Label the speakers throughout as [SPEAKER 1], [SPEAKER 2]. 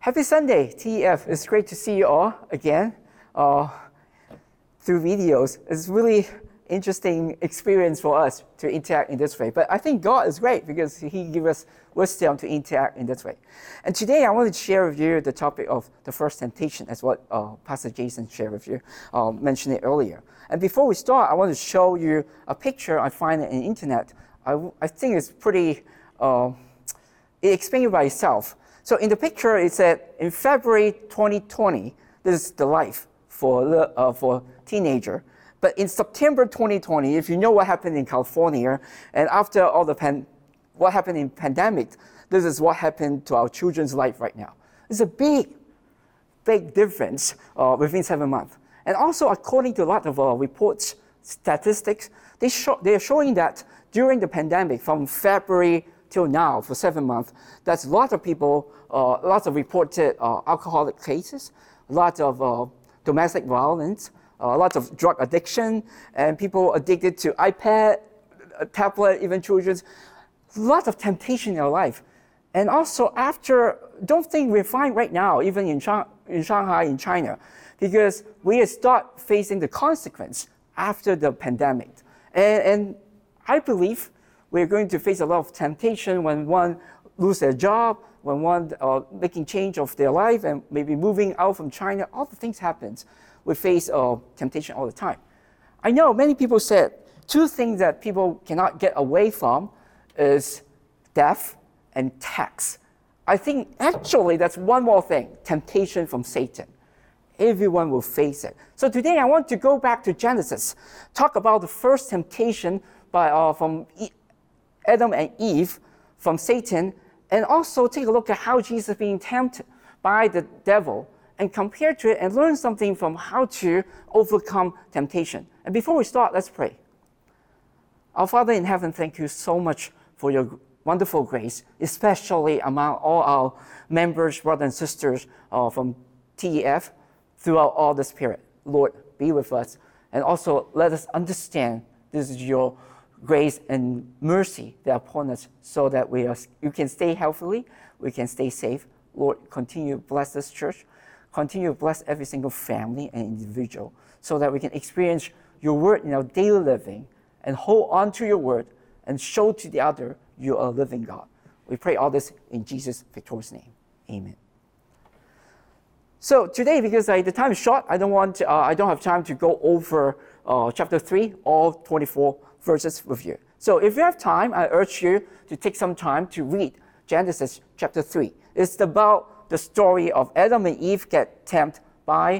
[SPEAKER 1] Happy Sunday, TEF. It's great to see you all again through videos. It's really interesting experience for us to interact in this way. But I think God is great because He gives us wisdom to interact in this way. And today I want to share with you the topic of the first temptation, as what Pastor Jason shared with you, mentioned it earlier. And before we start, I want to show you a picture I find on the internet. I think it's pretty, it explains it by itself. So in the picture, it said in February 2020, this is the life for teenager. But in September 2020, if you know what happened in California, and after all what happened in pandemic, this is what happened to our children's life right now. It's a big difference within 7 months. And also, according to a lot of reports, statistics, they are showing that during the pandemic, from February till now, for 7 months, that's a lot of people, lots of reported alcoholic cases, a lot of domestic violence, lots of drug addiction, and people addicted to iPad, tablet, even children. Lots of temptation in our life. And also don't think we're fine right now, even in Shanghai, in China, because we start facing the consequence after the pandemic. And I believe we're going to face a lot of temptation when one loses their job, when one making change of their life and maybe moving out from China. All the things happens. We face temptation all the time. I know many people said 2 things that people cannot get away from is death and tax. I think actually that's one more thing, temptation from Satan. Everyone will face it. So today I want to go back to Genesis, talk about the first temptation from Adam and Eve, from Satan, and also take a look at how Jesus being tempted by the devil and compare to it and learn something from how to overcome temptation. And before we start, let's pray. Our Father in heaven, thank you so much for your wonderful grace, especially among all our members, brothers and sisters from TEF throughout all the Spirit. Lord, be with us. And also let us understand this is your grace and mercy that are upon us so that you can stay healthily, we can stay safe. Lord, continue to bless this church. Continue to bless every single family and individual so that we can experience your word in our daily living and hold on to your word and show to the other you are a living God. We pray all this in Jesus' victorious name. Amen. So today, because the time is short, I don't have time to go over chapter 3, all 24 verses with you. So if you have time, I urge you to take some time to read Genesis chapter 3. It's about the story of Adam and Eve get tempted by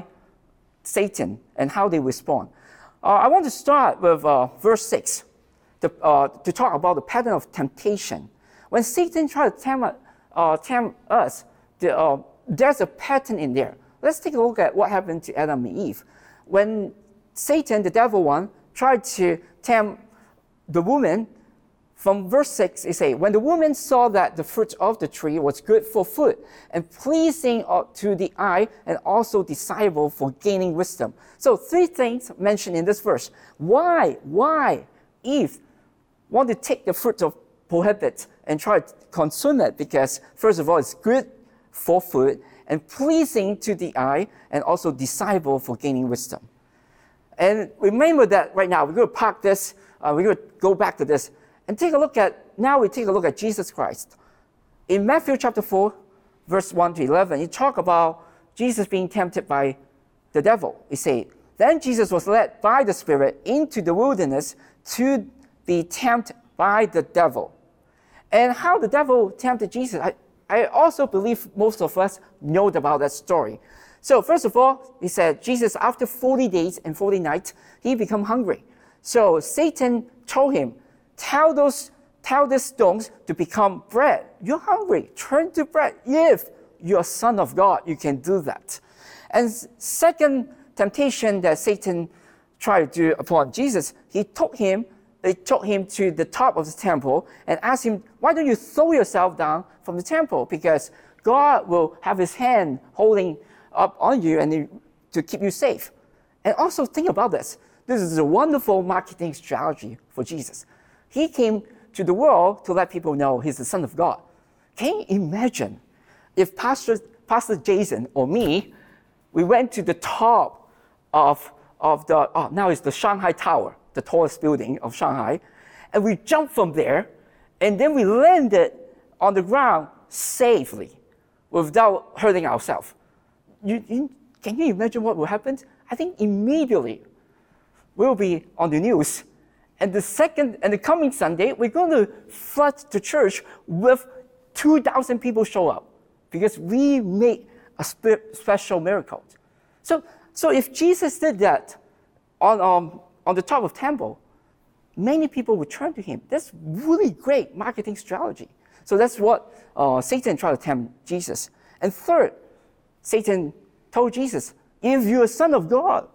[SPEAKER 1] Satan and how they respond. I want to start with verse 6 to talk about the pattern of temptation. When Satan tries to tempt us, there's a pattern in there. Let's take a look at what happened to Adam and Eve. When Satan, the devil one, tried to tempt the woman, from verse 6, it says, when the woman saw that the fruit of the tree was good for food and pleasing to the eye and also desirable for gaining wisdom. So 3 things mentioned in this verse. Why Eve want to take the fruit of prohibit and try to consume it? Because first of all, it's good for food and pleasing to the eye and also desirable for gaining wisdom. And remember that right now, we're going to park this, we're going to go back to this. And take a look at Jesus Christ. In Matthew chapter 4, verse 1 to 11, it talks about Jesus being tempted by the devil. It says, then Jesus was led by the Spirit into the wilderness to be tempted by the devil. And how the devil tempted Jesus, I also believe most of us know about that story. So first of all, he said, Jesus, after 40 days and 40 nights, he became hungry. So Satan told him, tell these stones to become bread. You're hungry, turn to bread. If you're a son of God, you can do that. And second temptation that Satan tried to do upon Jesus, he took him to the top of the temple and asked him, why don't you throw yourself down from the temple? Because God will have his hand holding up on you and to keep you safe. And also think about this. This is a wonderful marketing strategy for Jesus. He came to the world to let people know he's the Son of God. Can you imagine if Pastor Pastor Jason or me, we went to the top of now it's the Shanghai Tower, the tallest building of Shanghai, and we jumped from there, and then we landed on the ground safely without hurting ourselves. Can you imagine what will happen? I think immediately we'll be on the news. And the coming Sunday, we're going to flood the church with 2,000 people show up because we made a special miracle. So if Jesus did that on the top of temple, many people would turn to him. That's really great marketing strategy. So that's what Satan tried to tempt Jesus. And third, Satan told Jesus, if you're a son of God,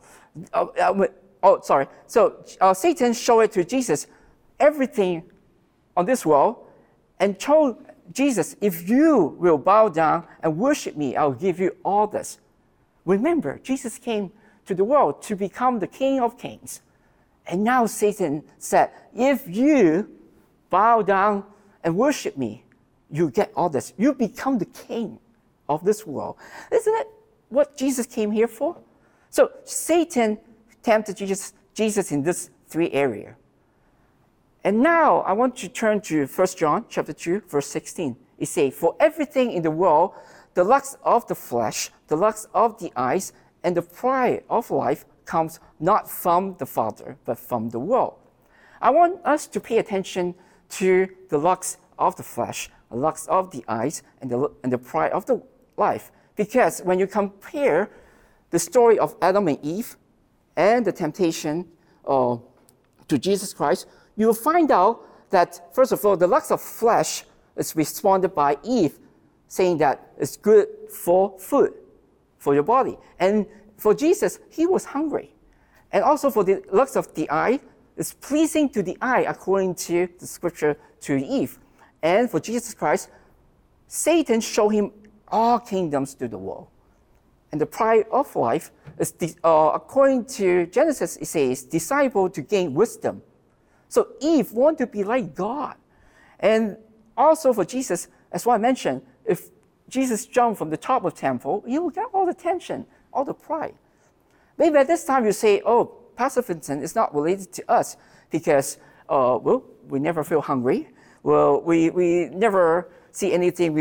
[SPEAKER 1] So Satan showed it to Jesus, everything on this world, and told Jesus, if you will bow down and worship me, I'll give you all this. Remember, Jesus came to the world to become the King of Kings. And now Satan said, if you bow down and worship me, you get all this. You become the king of this world. Isn't it what Jesus came here for? So Satan tempted Jesus in this three areas. And now I want to turn to 1 John chapter 2, verse 16. It says, for everything in the world, the lust of the flesh, the lust of the eyes, and the pride of life comes not from the Father, but from the world. I want us to pay attention to the lust of the flesh, the lust of the eyes, and the pride of the life. Because when you compare the story of Adam and Eve and the temptation to Jesus Christ, you will find out that, first of all, the lust of flesh is responded by Eve, saying that it's good for food, for your body. And for Jesus, he was hungry. And also for the lust of the eye, it's pleasing to the eye according to the scripture to Eve. And for Jesus Christ, Satan showed him all kingdoms to the world. And the pride of life is, according to Genesis, it says, disciple to gain wisdom. So Eve wanted to be like God. And also for Jesus, as what I mentioned, if Jesus jumped from the top of the temple, he will get all the attention, all the pride. Maybe at this time you say, oh, Pastor Vincent is not related to us because, we never feel hungry. Well, we never see anything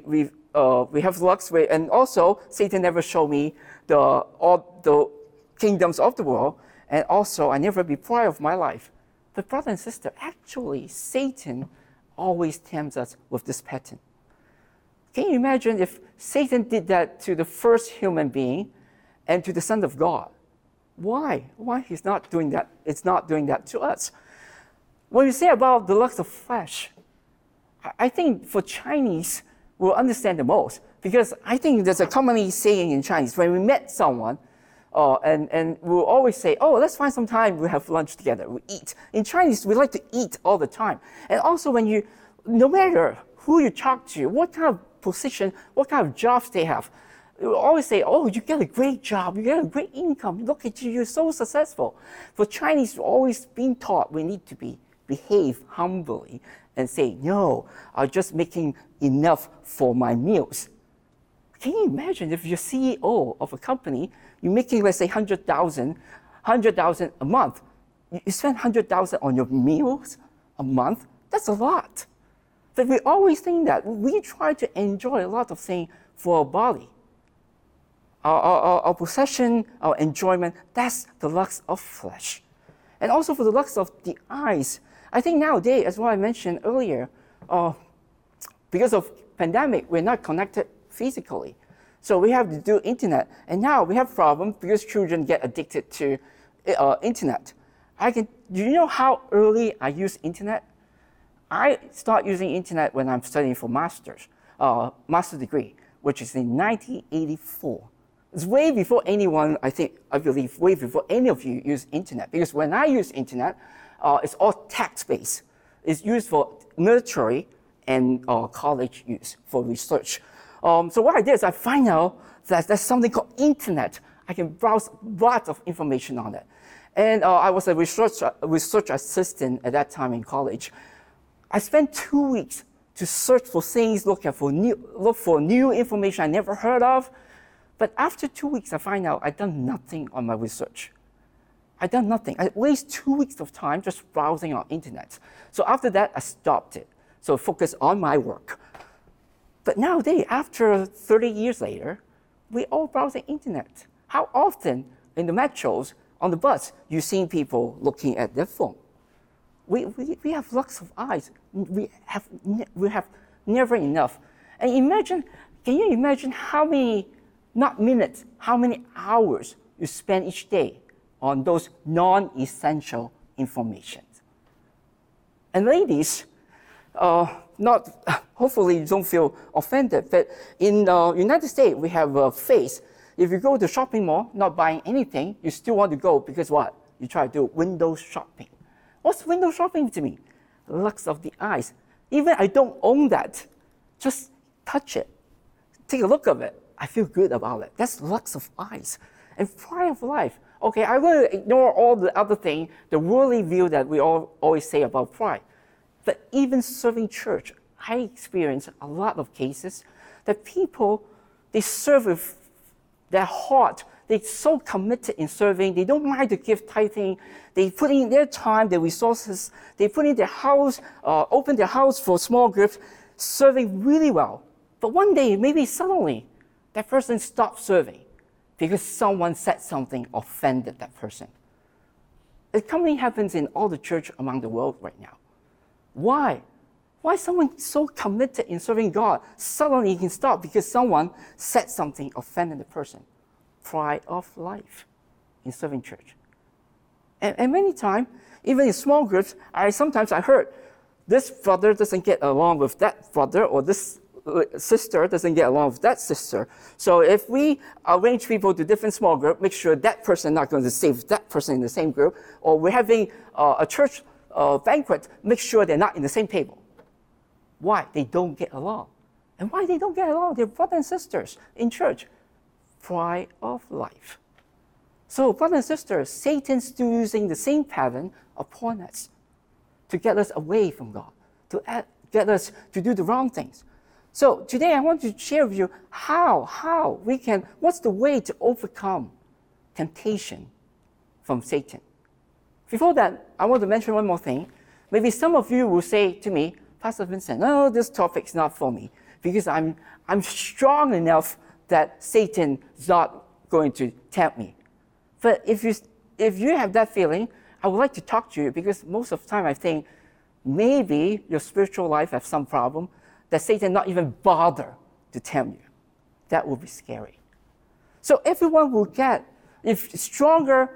[SPEAKER 1] we have lust with. And also, Satan never showed me all the kingdoms of the world. And also, I never be proud of my life. But brother and sister, actually, Satan always tempts us with this pattern. Can you imagine if Satan did that to the first human being and to the Son of God? Why? Why he's not doing that? It's not doing that to us. When you say about the lust of flesh, I think for Chinese, we'll understand the most. Because I think there's a common saying in Chinese, when we met someone, and we'll always say, oh, let's find some time, we'll have lunch together, we eat. In Chinese, we like to eat all the time. And also when no matter who you talk to, what kind of position, what kind of jobs they have, we always say, oh, you get a great job, you get a great income, look at you, you're so successful. For Chinese, we're always being taught we need to behave humbly and say, no, I'm just making enough for my meals. Can you imagine if you're CEO of a company, you're making, let's say, 100,000 a month. You spend 100,000 on your meals a month? That's a lot. But we always think that we try to enjoy a lot of things for our body. Our possession, our enjoyment, that's the lust of flesh. And also for the lust of the eyes. I think nowadays, as what I mentioned earlier, because of pandemic, we're not connected physically. So we have to do internet. And now we have problems because children get addicted to internet. Do you know how early I use internet? I start using internet when I'm studying for master's degree, which is in 1984. It's way before anyone, I believe, way before any of you use internet. Because when I use internet, it's all text-based. It's used for military and college use for research. So what I did is I find out that there's something called internet. I can browse lots of information on it. And I was a research assistant at that time in college. I spent 2 weeks to search for things, look for new information I never heard of. But after 2 weeks, I find out I've done nothing on my research. I've done nothing. I waste 2 weeks of time just browsing on internet. So after that, I stopped it. So focus on my work. But nowadays, after 30 years later, we all browse the internet. How often in the metros, on the bus, you see people looking at their phone? We have lots of eyes. We have never enough. And can you imagine how many, not minutes, how many hours you spend each day on those non-essential information? And ladies, hopefully you don't feel offended, but in the United States, we have a phase. If you go to the shopping mall, not buying anything, you still want to go because what? You try to do window shopping. What's window shopping to me? Lux of the eyes. Even I don't own that. Just touch it. Take a look of it. I feel good about it. That's lux of eyes. And pride of life. Okay, I'm going to ignore all the other things, the worldly view that we always say about pride. But even serving church, I experience a lot of cases that people, they serve with their heart. They're so committed in serving. They don't mind to give tithing. They put in their time, their resources. They put in their house, open their house for small groups, serving really well. But one day, maybe suddenly, that person stopped serving because someone said something offended that person. It commonly happens in all the church around the world right now. Why? Why someone so committed in serving God suddenly can stop because someone said something offended the person? Pride of life in serving church. And many times, even in small groups, sometimes I heard this brother doesn't get along with that brother, or this sister doesn't get along with that sister. So if we arrange people to different small groups, make sure that person not going to stay with that person in the same group, or we're having a church banquet, make sure they're not in the same table. Why? They don't get along. And why they don't get along? They're brothers and sisters in church. Pride of life. So, brothers and sisters, Satan's still using the same pattern upon us to get us away from God, to get us to do the wrong things. So today I want to share with you what's the way to overcome temptation from Satan. Before that, I want to mention one more thing. Maybe some of you will say to me, Pastor Vincent, no, this topic's not for me because I'm strong enough that Satan is not going to tempt me. But if you have that feeling, I would like to talk to you because most of the time I think maybe your spiritual life has some problem that Satan not even bother to tempt you. That would be scary. So everyone will get, if stronger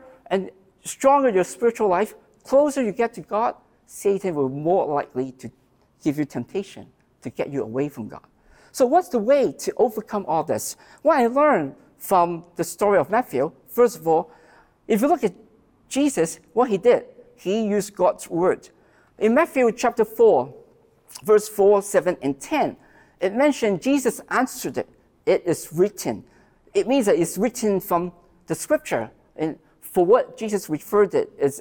[SPEAKER 1] your spiritual life, closer you get to God, Satan will more likely to give you temptation to get you away from God. So what's the way to overcome all this? What I learned from the story of Matthew, first of all, if you look at Jesus, what he did, he used God's word. In Matthew chapter 4, verse 4, 7, and 10, it mentioned Jesus answered it. It is written. It means that it's written from the scripture. And for what Jesus referred as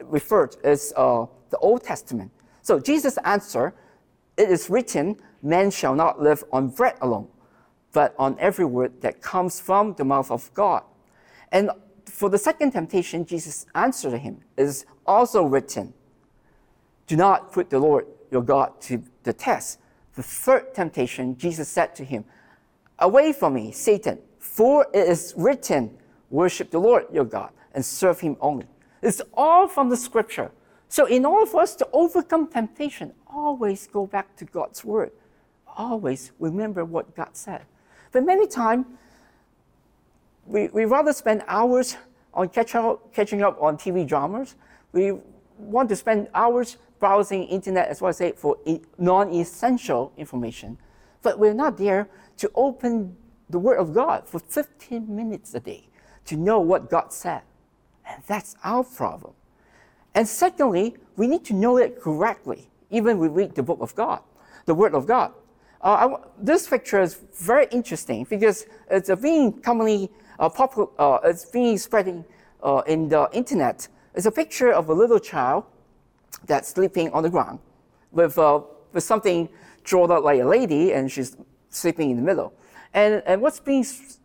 [SPEAKER 1] the Old Testament. So Jesus answered, it is written, man shall not live on bread alone, but on every word that comes from the mouth of God. And for the second temptation, Jesus answered him, it is also written, do not put the Lord your God to the test. The third temptation, Jesus said to him, away from me, Satan, for it is written, worship the Lord your God and serve him only. It's all from the scripture. So in order for us to overcome temptation, always go back to God's word. Always remember what God said. But many times, we rather spend hours on catching up on TV dramas. We want to spend hours browsing internet, as well as I say, for non-essential information. But we're not there to open the Word of God for 15 minutes a day to know what God said. And that's our problem. And secondly, we need to know it correctly, even when we read the book of God, the Word of God. This picture is very interesting because it's being commonly popular. It's being spreading in the internet. It's a picture of a little child that's sleeping on the ground with something drawn up like a lady, and she's sleeping in the middle. And what's being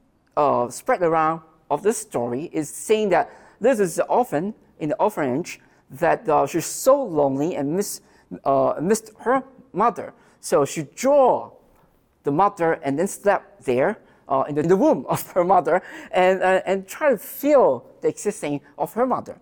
[SPEAKER 1] spread around of this story is saying that this is the orphan in the orphanage that she's so lonely and missed her mother. So she drew the mother and then slept there in the womb of her mother and try to feel the existing of her mother.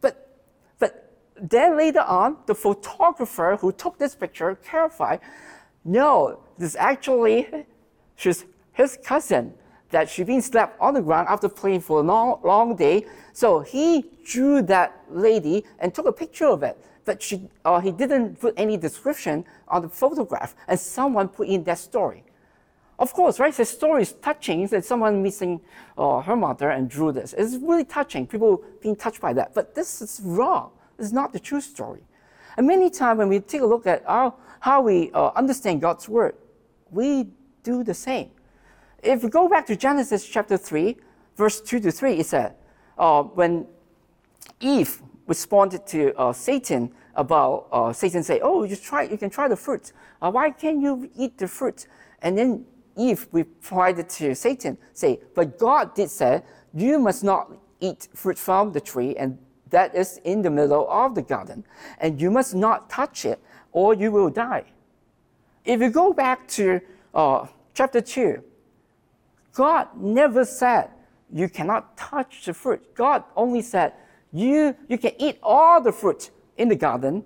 [SPEAKER 1] But then later on, the photographer who took this picture clarified, no, this actually she's his cousin, that she'd been slept on the ground after playing for a long day. So he drew that lady and took a picture of it. But he didn't put any description on the photograph, and someone put in that story. Of course, right? The story is touching, that someone missing her mother and drew this. It's really touching, people being touched by that. But this is wrong. It's not the true story. And many times when we take a look at how we understand God's word, we do the same. If we go back to Genesis chapter 3, verse 2 to 3, it said, when Eve responded to Satan about, Satan said, oh, you can try the fruit. Why can't you eat the fruit? And then Eve replied to Satan, say, but God did say, you must not eat fruit from the tree, and that is in the middle of the garden, and you must not touch it, or you will die. If you go back to chapter 2, God never said you cannot touch the fruit. God only said you can eat all the fruit in the garden,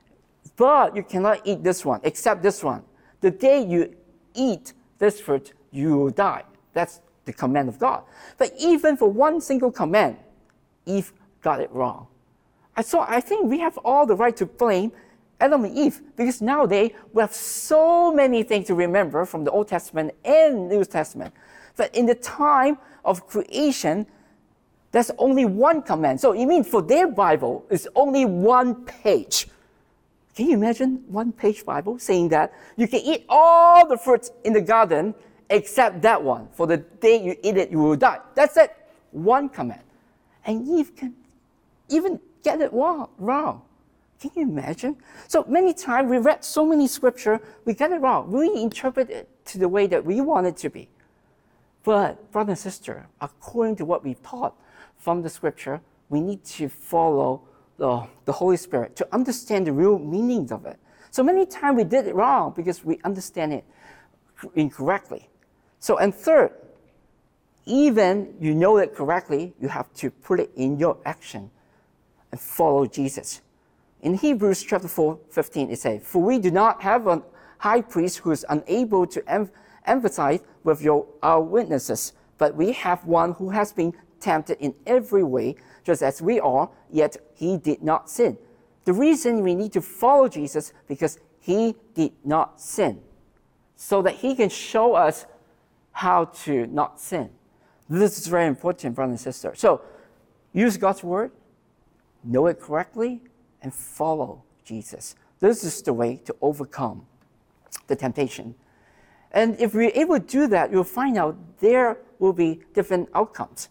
[SPEAKER 1] but you cannot eat this one, except this one. The day you eat this fruit, you will die. That's the command of God. But even for one single command, Eve got it wrong. So I think we have all the right to blame Adam and Eve, because nowadays we have so many things to remember from the Old Testament and New Testament. But in the time of creation, there's only one command. So you mean for their Bible, it's only one page. Can you imagine one-page Bible saying that you can eat all the fruits in the garden except that one? For the day you eat it, you will die. That's it. One command. And Eve can even get it wrong. Can you imagine? So many times we read so many scripture, we get it wrong. We interpret it to the way that we want it to be. But, brother and sister, according to what we've taught from the scripture, we need to follow the Holy Spirit to understand the real meanings of it. So many times we did it wrong because we understand it incorrectly. So, and third, even you know it correctly, you have to put it in your action and follow Jesus. In Hebrews chapter 4:15, it says, for we do not have a high priest who is unable to empathize with our weaknesses, but we have one who has been tempted in every way, just as we are, yet he did not sin. The reason we need to follow Jesus because he did not sin, so that he can show us how to not sin. This is very important, brothers and sisters. So use God's word, know it correctly, and follow Jesus. This is the way to overcome the temptation. And if we're able to do that, you'll find out there will be different outcomes.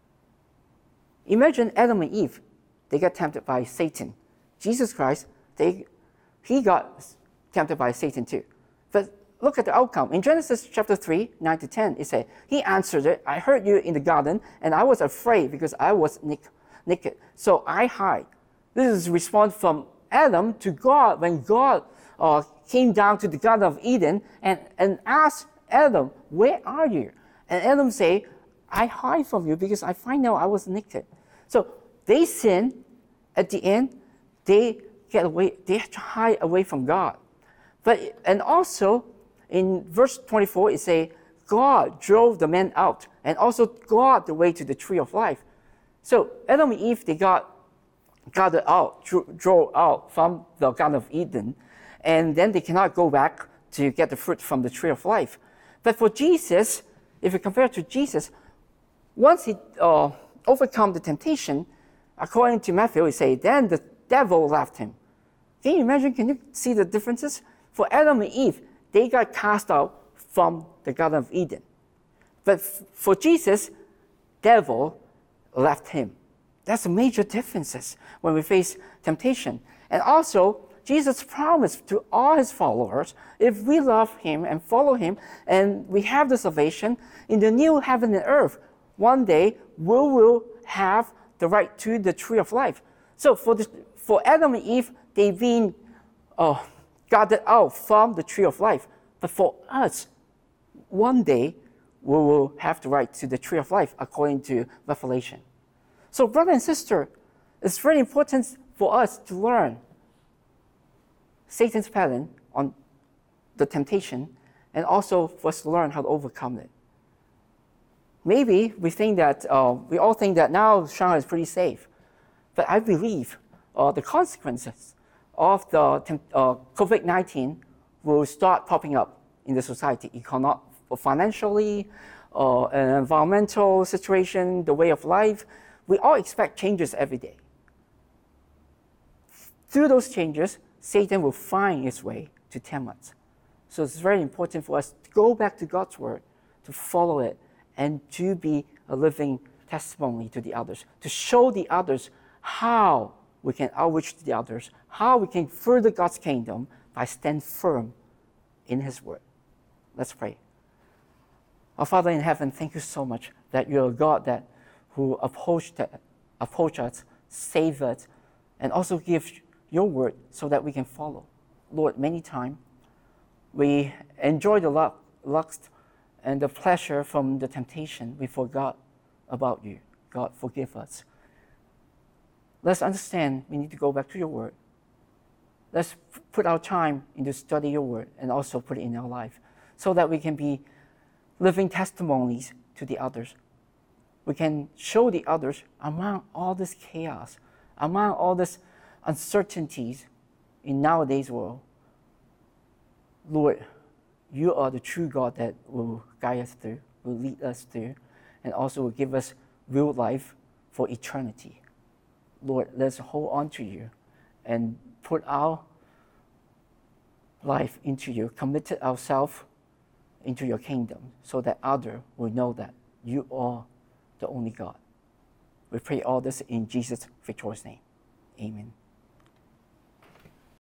[SPEAKER 1] Imagine Adam and Eve, they got tempted by Satan. Jesus Christ, he got tempted by Satan too. But look at the outcome. In Genesis chapter 3, 9 to 10, it says, he answered it, I heard you in the garden, and I was afraid because I was naked. So I hide. This is a response from Adam to God when God came down to the Garden of Eden and asked Adam, where are you? And Adam said, I hide from you because I find out I was naked. So they sin. At the end, they get away, they hide away from God. And also in verse 24, it says, God drove the man out and also guarded the way to the tree of life. So Adam and Eve, they got drove out from the Garden of Eden, and then they cannot go back to get the fruit from the tree of life. But for Jesus, if you compare to Jesus, once he overcome the temptation, according to Matthew, he say, then the devil left him. Can you imagine? Can you see the differences? For Adam and Eve, they got cast out from the Garden of Eden. But for Jesus, devil left him. That's a major differences when we face temptation. And also, Jesus promised to all his followers, if we love him and follow him, and we have the salvation, in the new heaven and earth, one day we will have the right to the tree of life. So for Adam and Eve, they've been guarded out from the tree of life. But for us, one day we will have the right to the tree of life according to Revelation. So brother and sister, it's very important for us to learn Satan's pattern on the temptation, and also for us to learn how to overcome it. Maybe we all think that now Shanghai is pretty safe, but I believe the consequences of the COVID-19 will start popping up in the society, financially, an environmental situation, the way of life. We all expect changes every day. Through those changes, Satan will find his way to tempt us. So it's very important for us to go back to God's word, to follow it, and to be a living testimony to the others, to show the others how we can outreach to the others, how we can further God's kingdom by standing firm in his word. Let's pray. Our Father in heaven, thank you so much that you're a God who upholds us, save us, and also gives your word so that we can follow. Lord, many times we enjoy the lust and the pleasure from the temptation. We forgot about you. God, forgive us. Let's understand we need to go back to your word. Let's put our time into study your word and also put it in our life so that we can be living testimonies to the others. We can show the others among all this chaos, among all this uncertainties in nowadays world. Lord, you are the true God that will guide us through, will lead us through, and also will give us real life for eternity. Lord, let's hold on to you and put our life into you, committed ourselves into your kingdom so that others will know that you are the only God. We pray all this in Jesus' victorious name. Amen.